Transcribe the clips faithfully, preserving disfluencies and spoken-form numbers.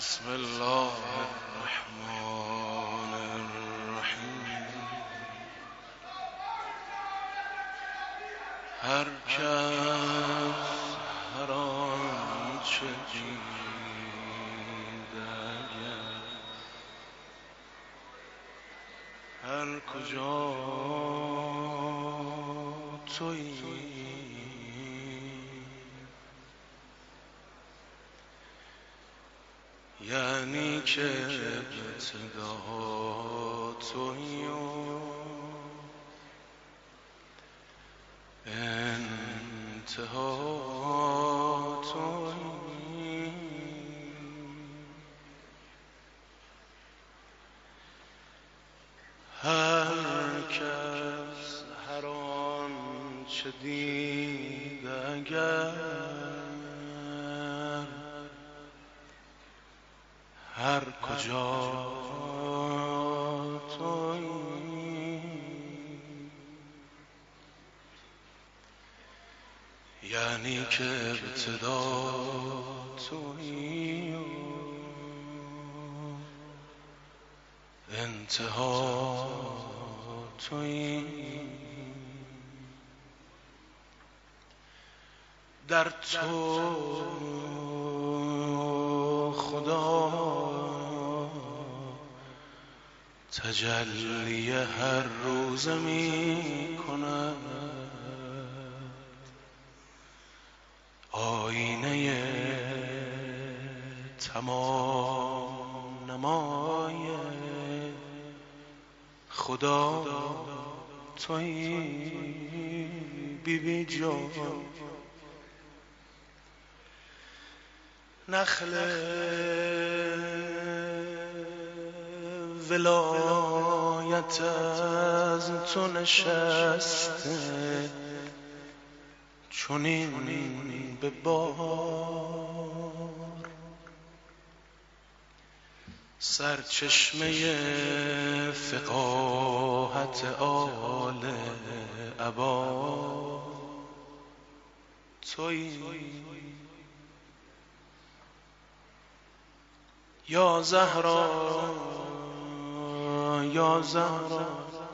بسم الله الرحمن الرحیم. هر کس هر آنچه دیده، هر کجا تویی، یعنی که ابتدا تویی و انتها تویی. هر کس هر آنچه دیده، اگر هر کجا تویی، یعنی که ابتدا تویی و انتها تویی. در تو خدا تجلی هر روز می کند، آینه تمام نمای خدا تویی بی بی جان. نخل ولایت از تو نشسته، چنین به بار سرچشمه فقاهت آل عبا تویی. یا زهرا یا زهرا،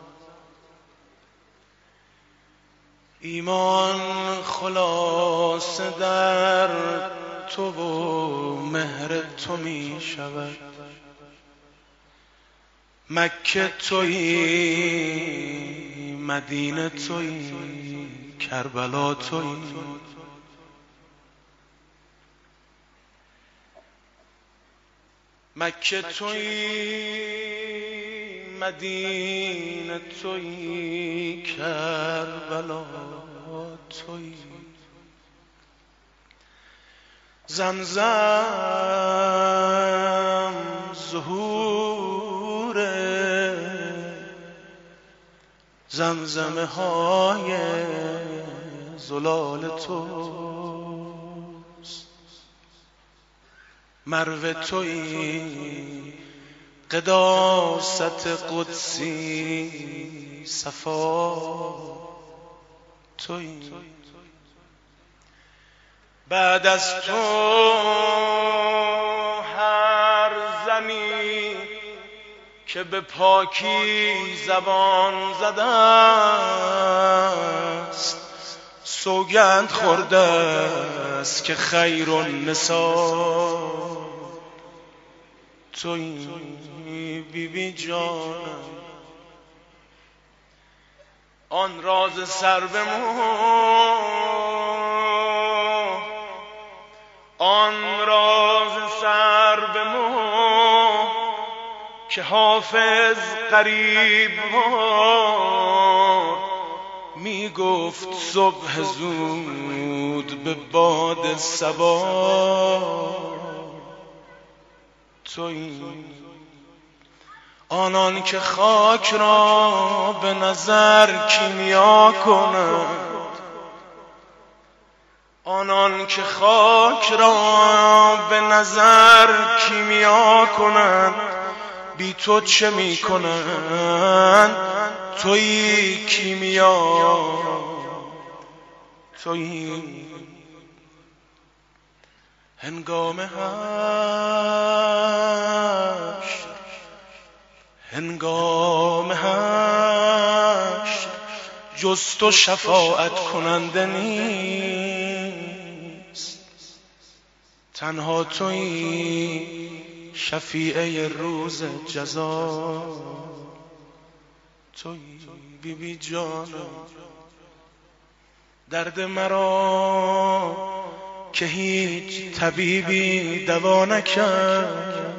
ایمان خلاصه در تو و مهر تو می شود. مکه تویی، مدینه تویی، کربلا تویی. مکه تویی، مدینه تویی، کربلا تویی. زمزم ظهور زمزمه های زلال توست. مروه تویی، قداست قدسی، صفا تویی. بعد از تو هر زنی که به پاکی زبان زده است، سوگند خورده است که خیر النساء تویی بی بی جانم. آن راز سر به مو، آن راز سر به مو که حافظ قریب وار می گفت صبح زود به باد صبا تویی. آنان که خاک را به نظر کیمیا کنند، آنان که خاک را به نظر کیمیا کنند، بی تو چه می کنند؟ تویی کیمیا تویی. هنگام هر هنگام حشر جز تو شفاعت کننده نیست، تنها تویی شفیعه روز جزا. تویی بی بی جانم، درد مرا که هیچ طبیبی دوا نکرد.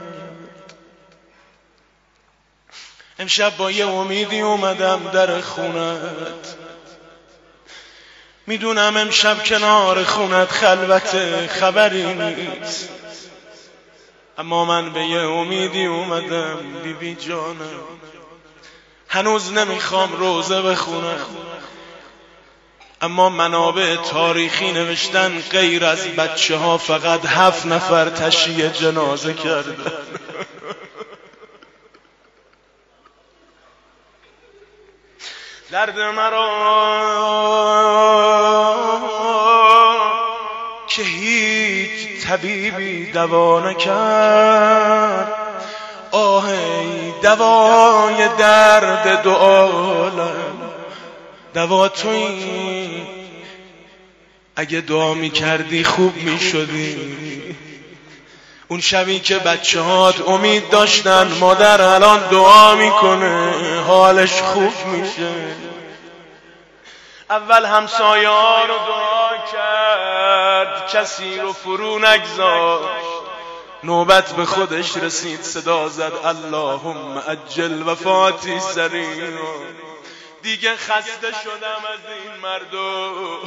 امشب با یه امیدی اومدم در خونت، میدونم امشب کنار خونت خلوت خبری نیست، اما من به یه امیدی اومدم بی بی جانم. هنوز نمیخوام روزه بخونم، اما منابع تاریخی نوشتن غیر از بچه ها فقط هفت نفر تشییع جنازه کرده. درد مرا که هیچ طبیبی دوا نکرد، آهی دوای درد دو عالم، دوا تویی. اگه دعا میکردی خوب میشدی. اون شبی که بچه هات امید داشتن مادر الان دعا میکنه حالش خوب میشه. اول همسایه ها رو دعا کرد، کسی رو فرو نگذاشت. نوبت به خودش رسید، صدا زد اللهم عجل وفاتی سریع. دیگه خسته شدم از این مردم.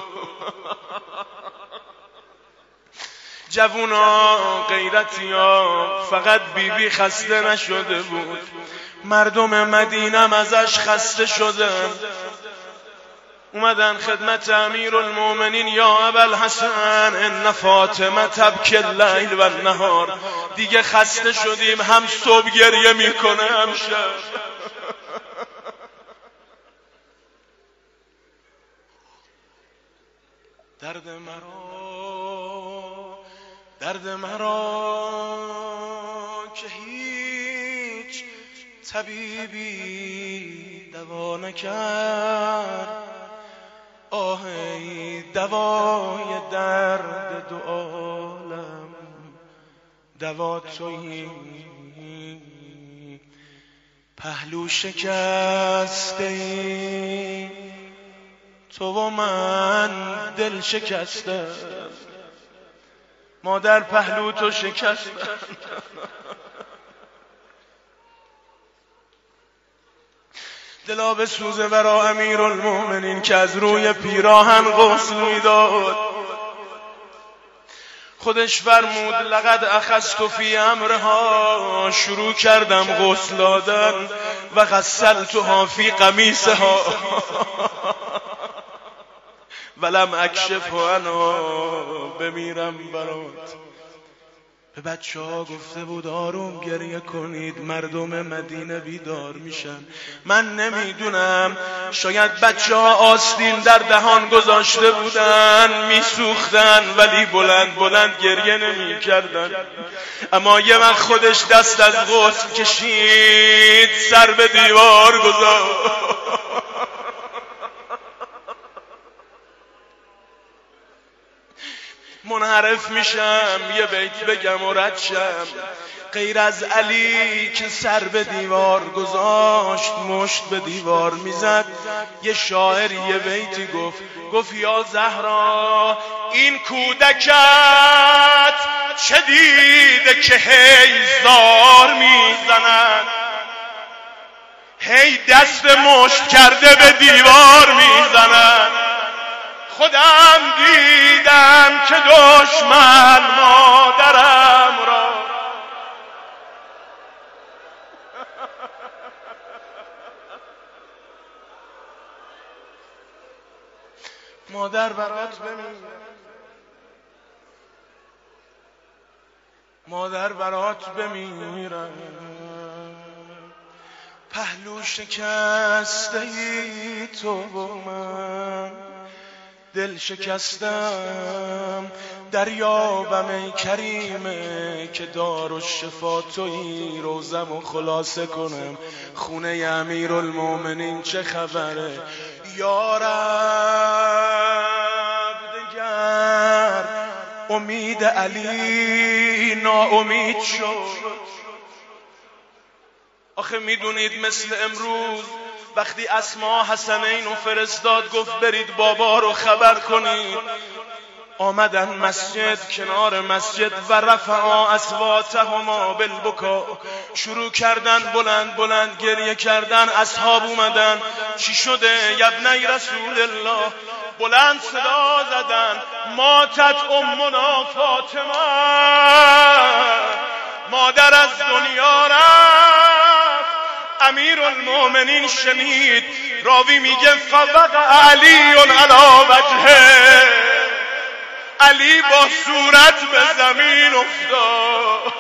جوونا غیرتی ها، فقط بیبی بی خسته نشده بود، مردم مدینم ازش خسته شدن. اومدن خدمت امیر المومنین، یا ابوالحسن ان فاطمه تبکی اللیل و النهار. دیگه خسته شدیم، هم صبح گریه میکنه هم شب. درد مرا، درد مرا که هیچ طبیبی دوا نکرد، آهی دوای درد دو عالم، دوا تویی. پهلو شکسته ای تو و من دل شکسته، مادر پهلو تو شکست. دلا به سوزه برا امیر المومنین که از روی پیراهن غسل میداد. خودش فرمود لقد اخذت فی امرها، شروع کردم غسل دادن، و غسلتها فی قمیصها ولم اکشف عنها، بمیرم برات. به بچه ها گفته بود آروم گریه کنید، مردم مدینه بیدار میشن. من نمیدونم، شاید بچه ها آستین در دهان گذاشته بودن میسوختن، ولی بلند بلند گریه نمی کردن. اما یه وقت خودش دست از غسل کشید، سر به دیوار گذاشت. منحرف میشم یه بیت بگم و رد شم. غیر از علی که سر به دیوار گذاشت، مشت به دیوار میزد، یه شاعر یه بیتی گفت، گفت یا زهرا این کودکت چه دیده که هی زار میزند، هی دست مشت کرده به دیوار میزند. خودم دیدم که دشمن مادرم را مادر برات بمیرم، مادر برات بمیرم. پهلو شکسته ای تو با من، دل شکستم دریابم ای کریمه که دارالشفا تویی روزم و خلاصه کنم خونه امیرالمومنین چه خبره یا رب دگر امید علی ناامید شد. آخه میدونید مثل امروز وقتی اسما حسنین و فرستاد گفت برید بابا رو خبر کنید، آمدن مسجد، کنار مسجد و رفعا اصواتهما بالبکا، شروع کردن بلند بلند گریه کردن. اصحاب اومدن چی شده یبنی رسول الله؟ بلند صدا زدن ماتت امنا فاطمه، مادر از دنیا رفت. امیرالمومنین شنید، راوی میگه فوقع علی علی وجهه، علی با صورت به زمین افتاد.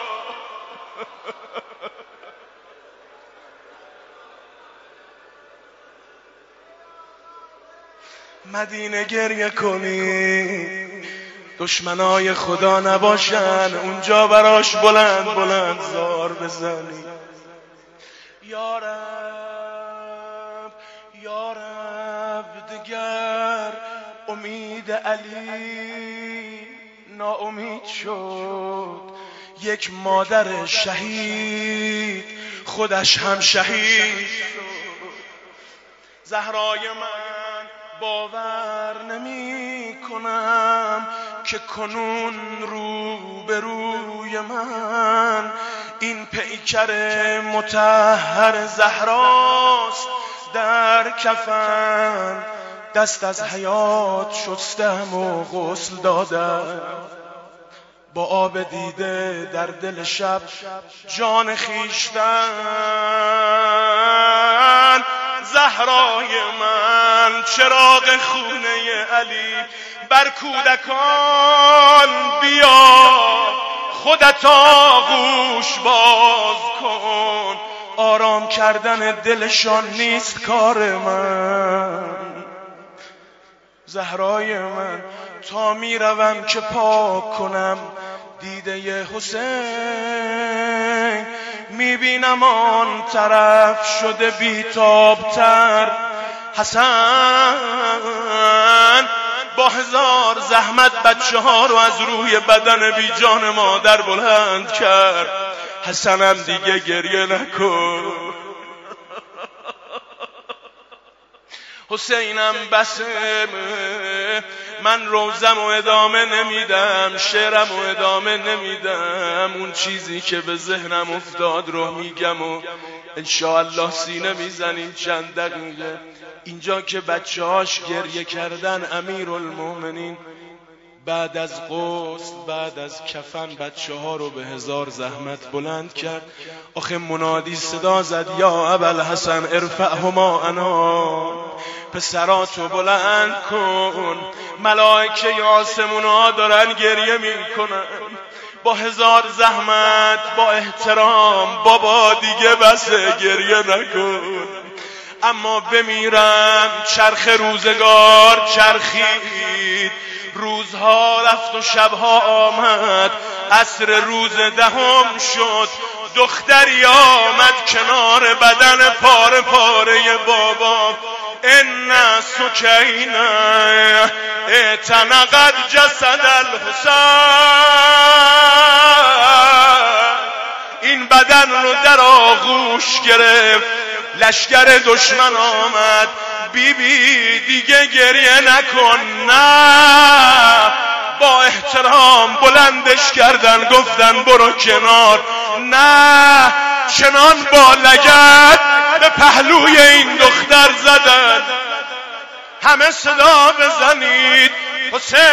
مدینه گریه کنی دشمنای خدا نباشن، اونجا براش بلند بلند زار بزنی. یا رب یا رب دگر امید علی ناامید شد. یک مادر شهید خودش هم شهید شد. زهرای من باور نمی کنم که کنون رو به روی من این پیکر مطهر زهراست در کفن. دست از حیات شستم و غسل دادم، با آب دیده در دل شب جان خیشتن. زهرای من چراغ خونه علی بر کودکان بیا، خودت آغوش باز کن. آرام کردن دلشان نیست کار من. زهرای من تا میروم که پاک کنم دیده حسین، میبینم آن طرف شده بیتابتر. حسن با هزار زحمت بچه ها رو از روی بدن بی جان مادر بلند کرد. حسنم دیگه گریه نکن، حسینم بسه، من روزم و ادامه نمیدم، شعرم و ادامه نمیدم. اون چیزی که به ذهنم افتاد رو میگم و انشاءالله سینه میزنیم چند دقیقه. اینجا که بچه هاش گریه کردن، امیرالمومنین بعد از غسل بعد از کفن بچه ها رو به هزار زحمت بلند کرد. آخه منادی صدا زد یا ابوالحسن ارفعهما انا، پسراتو بلند کن. ملائکه آسمونا دارن گریه میکنن. با هزار زحمت با احترام بابا دیگه بسه گریه نکن. اما بمیرم چرخ روزگار چرخید، روزها رفت و شبها آمد. عصر روز دهم شد، دختری آمد کنار بدن پاره پاره بابا. ان سکینه اعتنقت جسد الحسین، این بدن رو در آغوش گرفت. لشکر دشمن آمد. بی بی دیگه گریه نکن. نه، با احترام بلندش کردن، گفتن برو کنار. نه، چنان با لگد به پهلوی این دختر زدن. همه صدا بزنید حسین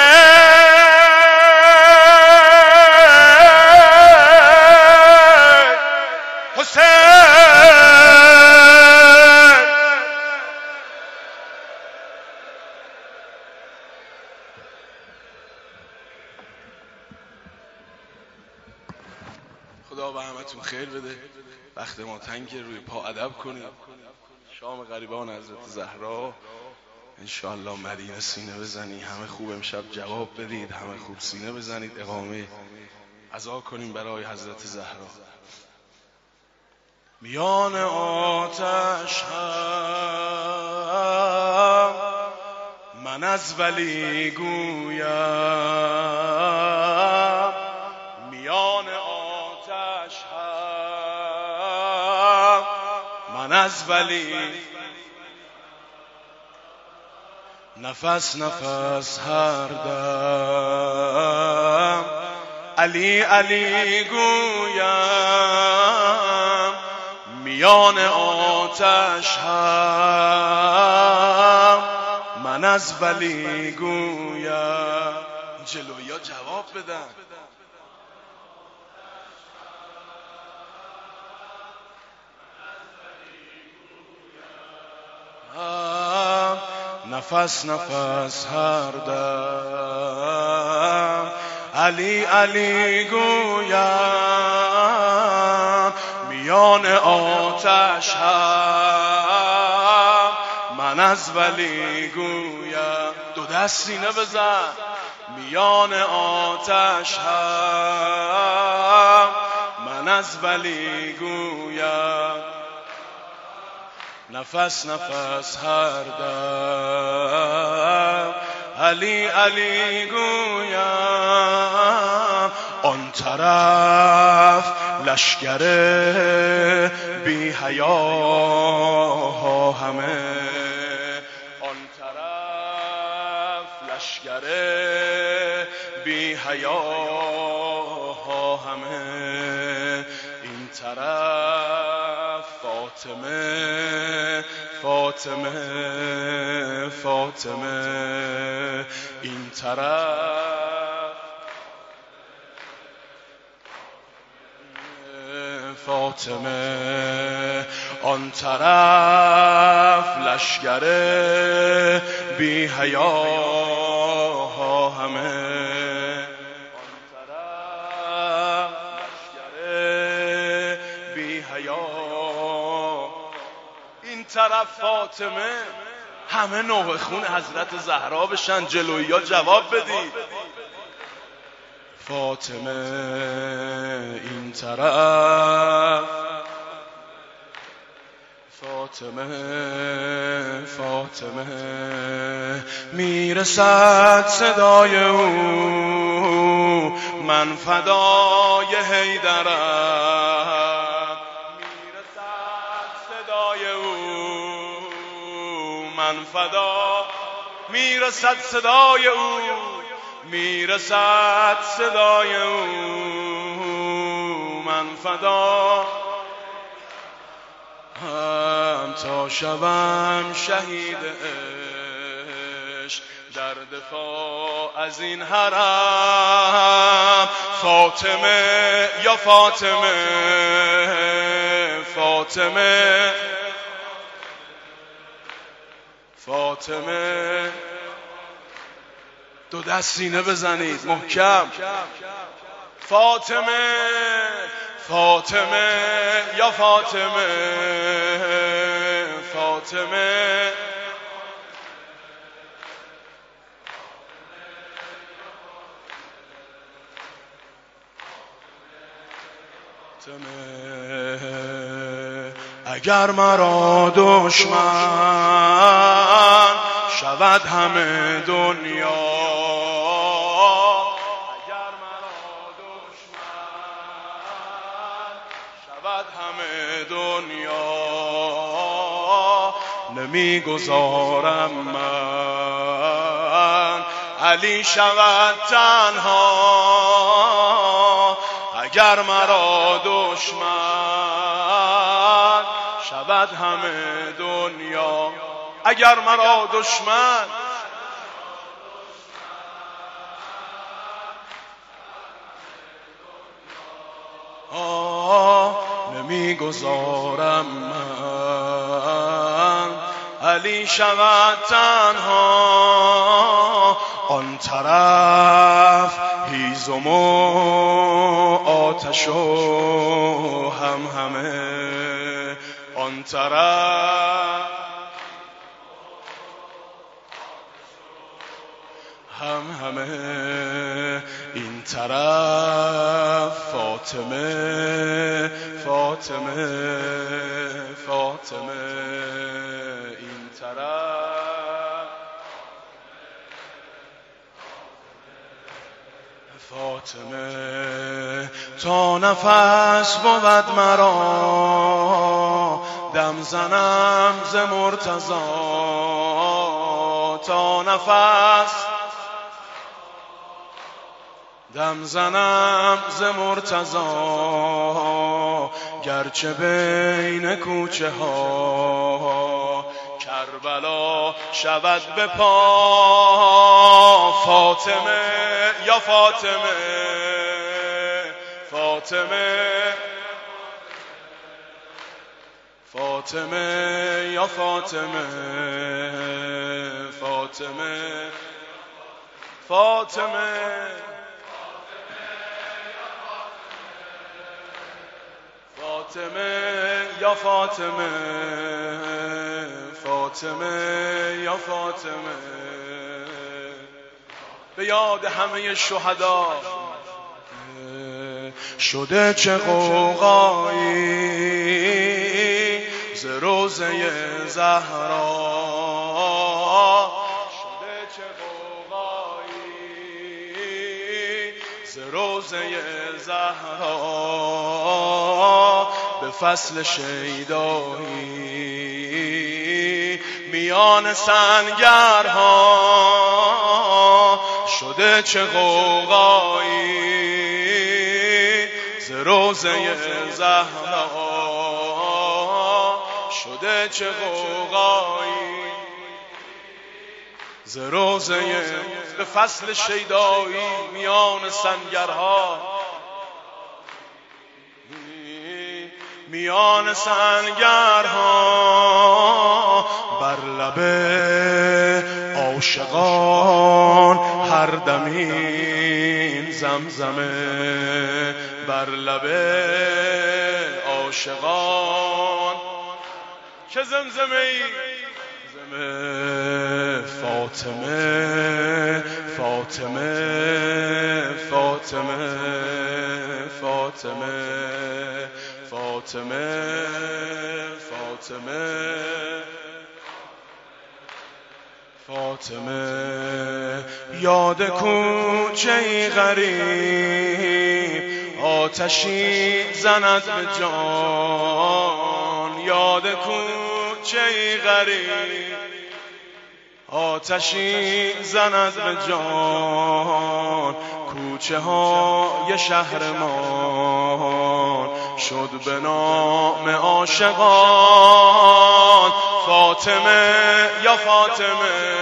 حسین. خدا به همتون خیر بده. وقت ما تنگ، روی پا ادب کنید. شام غریبان حضرت زهرا انشاءالله مدینه سینه بزنی، همه خوب امشب جواب بدید، همه خوب سینه بزنید، اقامه عزا کنیم برای حضرت زهرا. میان آتش هم من از ولی گویم، میان آتش هم من از ولی، نفس نفس هر دم علی علی گویم، میان آتش هم من از ولی گویم. جلویا جواب بدن. نفس نفس هر دم علی علی گویم، میان آتش هم من از ولی گویم. دو دست سینه بزن. میان آتش هم من از ولی گویم، نفس نفس هر دم علی علی گویم. آن طرف لشکر بی حیا همه، آن طرف لشکر بی حیا همه، این طرف فاطمه فاطمه فاطمه، این طرف فاطمه، آن طرف لشکر بی حیا همه، آن طرف لشکر بی حیا، این طرف فاطمه. همه نوبه خون حضرت زهرا بشن. جلویا جواب بدید. فاطمه این طرف، فاطمه فاطمه، میرسد صدای او من فدای حیدرم، میرسد صدای او من فدا، میرسد صدای او، میرسد صدای او من فدا، هم تا شوم شهید عشق در دفاع از این حرم. فاطمه یا فاطمه فاطمه فاطمه، دو دست سینه بزنید محکم. فاطمه فاطمه یا فاطمه فاطمه، اگر مرا دشمن شود همه دنیا، اگر مرا دشمن شود همه دنیا، نمیگذارم من علی شود تنها، اگر مرا دشمن شود همه دنیا، اگر مرا دشمن آه نمیگذارم من علی شود تنها، آن طرف هیزم و آتش و هم همه، آن طرف هم همه این طرف فاطمه فاطمه فاطمه این طرف فاطمه تا نفس بود مرا دم زنم ز مرتضی تا نفس دم زنم ز مرتضی گرچه بین کوچه ها کربلا شود به پا فاطمه یا فاطمه فاطمه فاطمه یا فاطمه فاطمه فاطمه فاطمه یا فاطمه فاطمه یا فاطمه به یاد همه شهدا شده چه غوغایی ز روضه زهرا شده چه غوغایی ز روضه زهرا به فصل شیدایی میان سنگرها شده چه غوغایی ز روضه زهرا شده چه غوغایی ز روضه به فصل شیدایی میان سنگرها میان سنگرها بر لب عاشقان هر دمین زمزمه بر لب عاشقان چه زمزمه ای فاطمه فاطمه فاطمه فاطمه فاطمه فاطمه فاطمه یاد کوچه غریب آتشی زند به جان یاد کوچه غریب آتشی زند به جان کوچه های شهرمان شد به نام عاشقان فاطمه یا فاطمه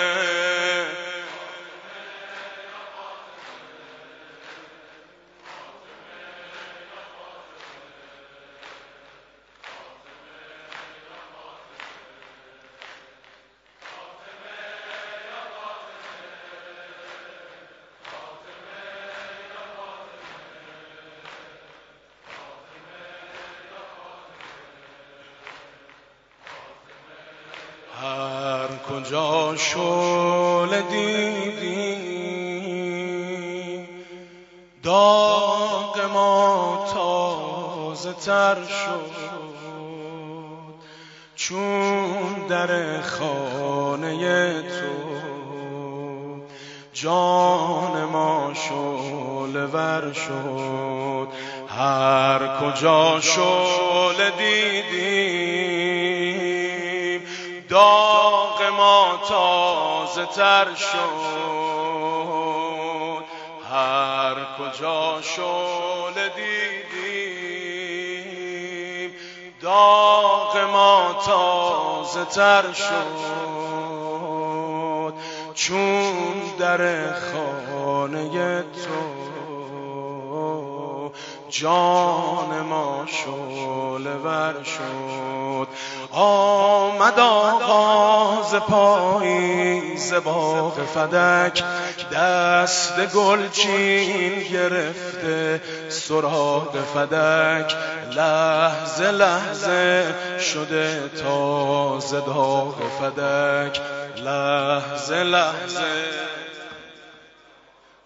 هر کجا شعله دیدی داغ ما تازه تر شد چون در خانه تو جان ما شعله ور شد هر کجا شعله دیدیم داغ ما تازه تر شد هر کجا شعله دیدیم داغ ما تازه تر شد چون در خانه تو جان ما شعله ور شد آمد آغاز پاییز باغ فدک دست گلچین گرفته سراغ فدک لحظه لحظه شده تازه داغ فدک لحظه لحظه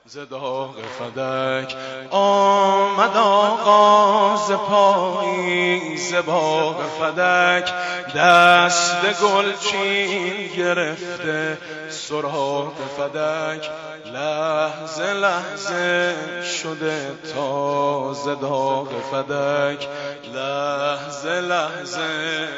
ز داغ فدک آمد آغاز پاییز باغ فدک، دست گلچین گرفته سراغ فدک، لحظه لحظه شده تازه داغ فدک، لحظه لحظه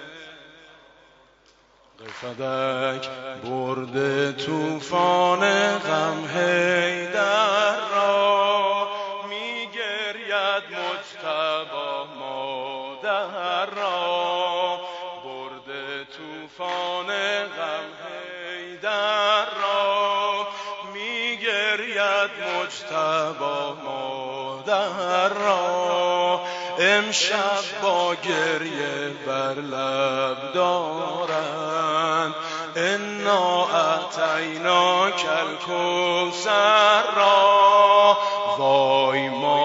فدک برده طوفان غم حیدر را، میگرید مجتبی مادر را، برده طوفان غم حیدر را، میگرید مجتبی مادر را، امشب با گریه بر لب دارند انا اعطیناک الکوثر را، وای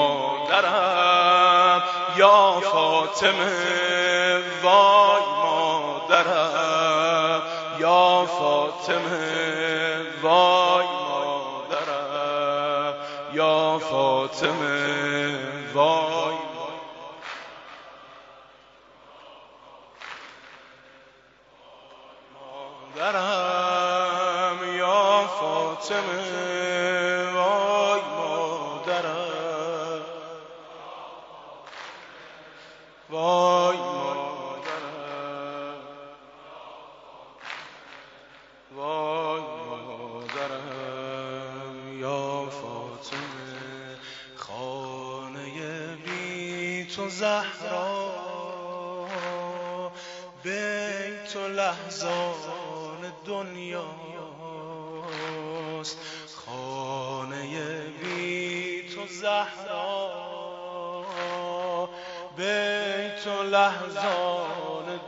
مادرم یا فاطمه، وای مادرم یا فاطمه، وای مادرم یا فاطمه، وای مادرم یا فاطمه، وای مادرم، وای مادرم، وای مادرم یا فاطمه، خانه بی تو زهرا، بیت و لحظان دنیاست، خانه بی تو زهرا، بیت و لحظان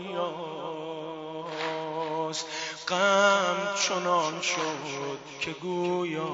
دنیاست، غم چنان شد که گویا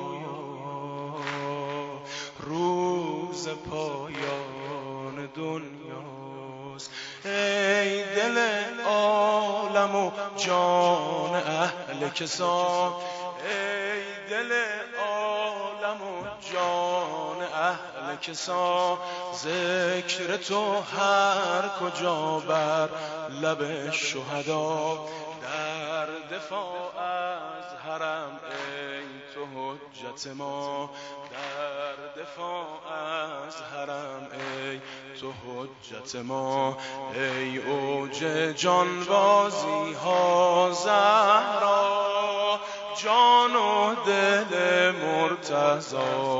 روز پایان دنیاست، ای دل عالم و جان اهل کسا، ای دل عالم و جان اهل کسا، ذکر تو هر کجا بر لب شهدا، در دفاع از حرم ای تو حجت ما، در دفاع از حرم ای تو حجت ما، ای اوج جانبازی ها زهرا، جان و دل مرتضی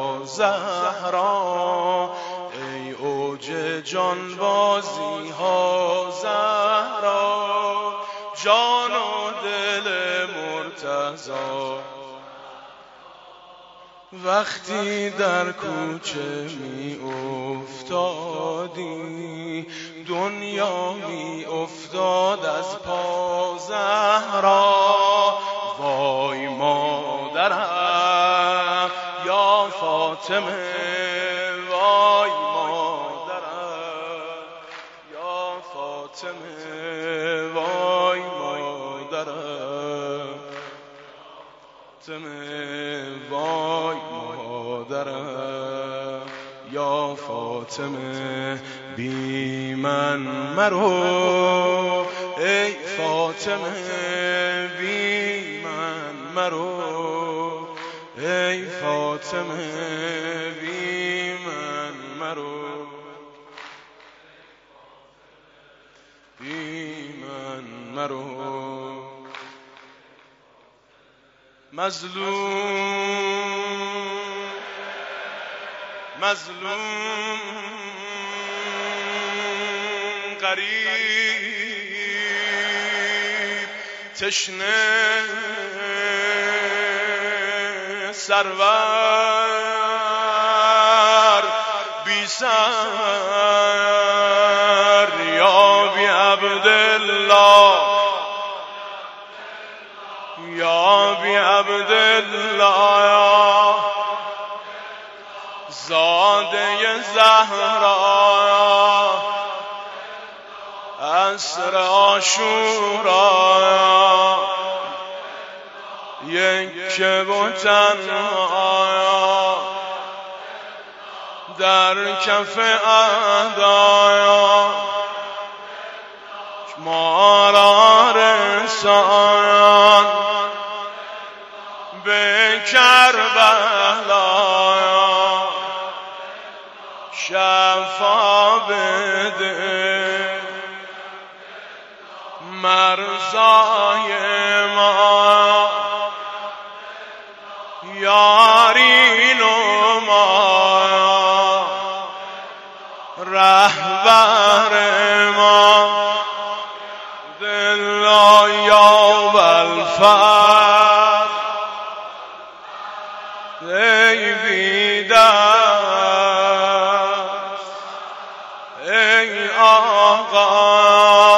زهرا، ای اوج جانبازی ها زهرا، جان و دل مرتضی، وقتی در کوچه می افتادی دنیا می افتاد از پا زهرا، وای مادرم یا فاطمه، وای مادرم یا فاطمه، وای مادرم، وای مادرم یا فاطمه، بی من مرو ای فاطمه، بی من مرو ای فاطمه، بی من مرو، بی من مرو، مظلوم مظلوم غریب تشنه سرور بی سر یا بی عبدالله، یا بی عبدالله زاده زهرا، عصر عاشورا یک و تنها در کف اعدایا ما را رسان به کربلا شفا بده مرزای ما یارین و ما رهبر ما دلا یا بالفضل ای بیدست ای آقا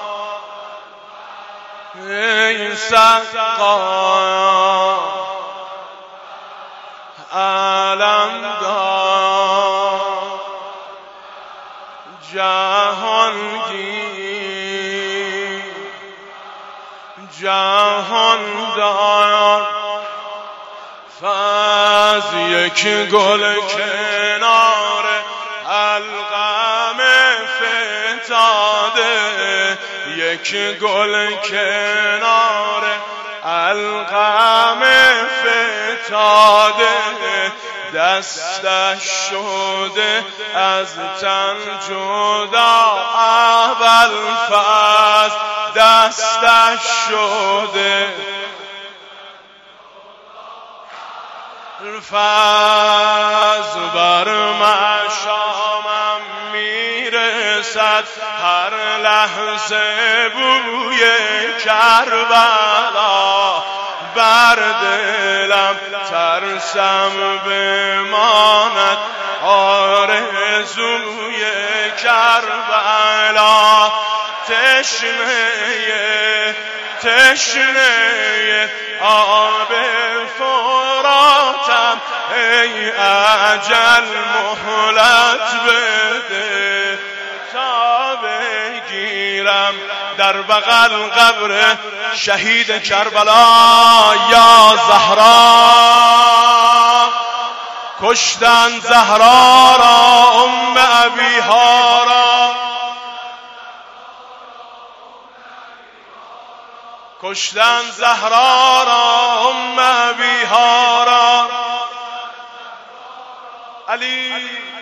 ای سقا علمدار جهانگیر جهاندار فاز یک گل کنار القم فتاده یک گل کنار القم فتاده دستش شده از تن جدا ابوالفضل دستش شده فضل بر مشامم میرسد هر لحظه بوی کربلا بر دلم ترسم بماند آرزوی کربلا تشنه تشنه آب فراتم ای اجل مهلت بده تا بگیرم در بغل قبر شهید کربلا یا زهرا کشتن زهرا را ام ابیها را کشتن زهرا را ام ابیها را علی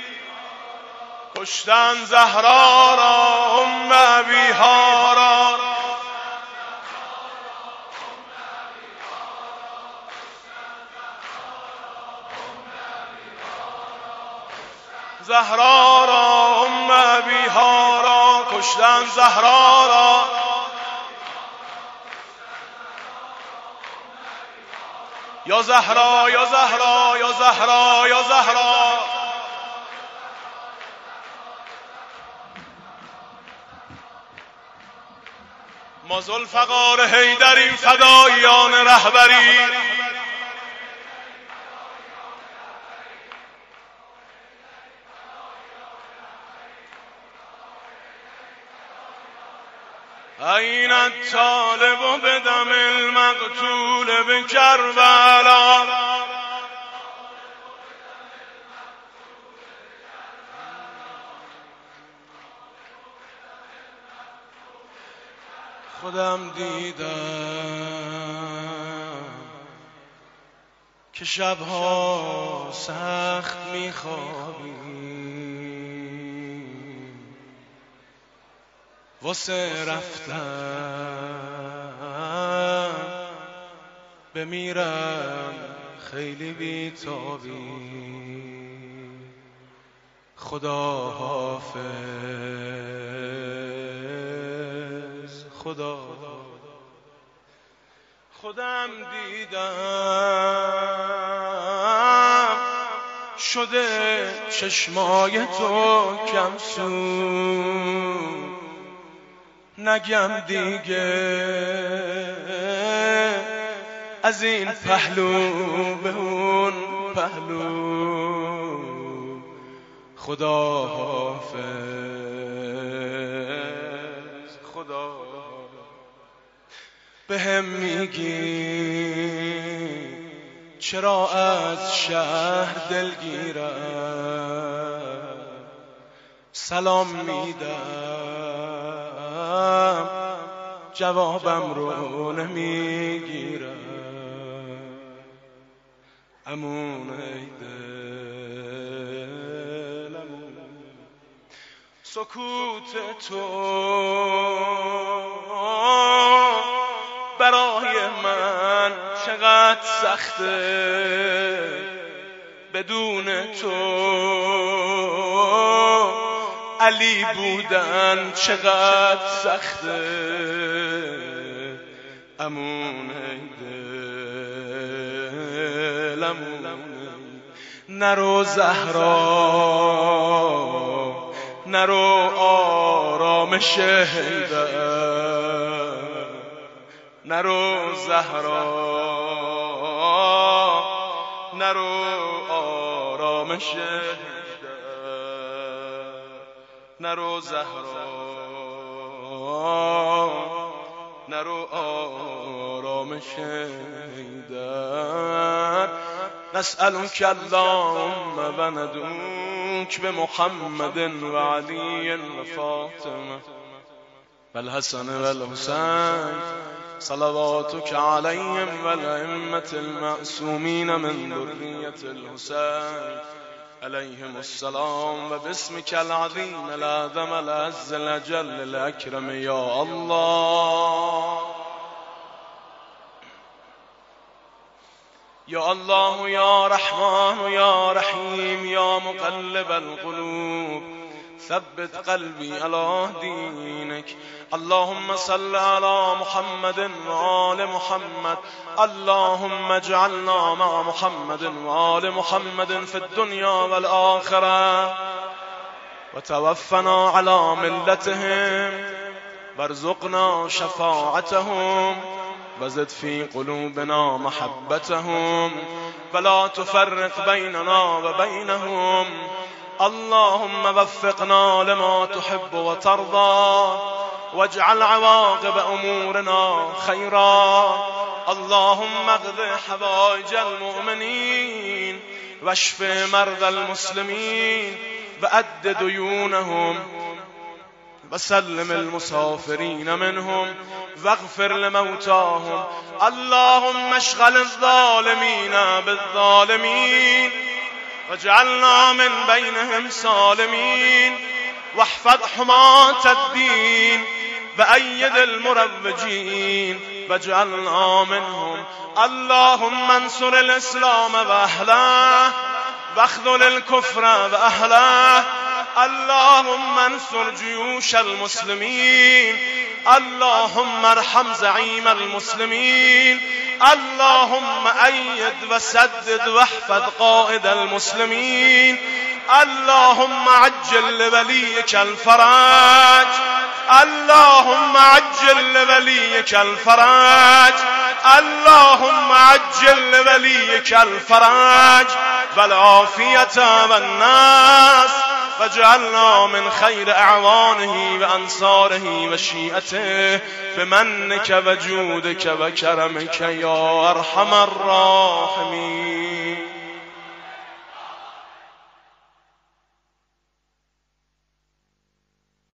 کشتن زهرا را ام ابیها را زهرا را ام ابیها را کشتن زهرا را یا زهرا یا زهرا یا زهرا یا زهرا ما ذوالفقار حیدریم فدایان رهبری این الطالب بدم المقتول بکربلا خودم دیدم که شبها سخت میخوابی واسه رفتن بمیرم خیلی بیتابی خدا حافظ خدا خودم دیدم شده چشمای تو کم سو نگم دیگه از این پهلو به اون پهلو خدا حافظ خدا به هم میگی چرا از شهر دلگیرم سلام میدم جوابم رو نمیگیرم امون ای دل امون سکوت تو برای من چقدر سخته بدون تو علی بودن چقدر سخته امون ای دل امون نرو زهرا نرو آرامش حیدر نرو زهرا نرو آرامش حیدر نرو زهرا نرو آرامش حیدر نسألك اللهم و ندعوك بمحمد و علی و فاطمه و الحسن و الحسین صلواتك عليهم والأئمة المعصومين من ذرية الحسين عليهم السلام وباسمك العظيم الأعظم الأعز الأجل الأكرم يا الله يا الله يا رحمن يا رحيم يا مقلب القلوب ثبت قلبي على دينك اللهم صل على محمد وآل محمد اللهم اجعلنا مع محمد وآل محمد في الدنيا والآخرة وتوفنا على ملتهم وارزقنا شفاعتهم وزد في قلوبنا محبتهم ولا تفرق بيننا وبينهم اللهم وفقنا لما تحب وترضى واجعل عواقب أمورنا خيرا اللهم اقض حوائج المؤمنين واشف مرضى المسلمين وأد ديونهم وسلم المسافرين منهم واغفر لموتاهم اللهم اشغل الظالمين بالظالمين واجعلنا من بينهم سالمين واحفظ حماة الدين وأيد المروجين واجعلنا منهم اللهم انصر الإسلام وأهله واخذل الكفر وأهله اللهم انصر جيوش المسلمين اللهم ارحم زعيم المسلمين اللهم أيد وسدد واحفظ قائد المسلمين اللهم عجل لوليك الفرج اللهم عجل لوليك الفرج اللهم عجل لوليك الفرج والعافية والناس واجعلنا من خير أعوانه وأنصاره وشيئته بمنك وجودك وكرمك يا أرحم الراحمين.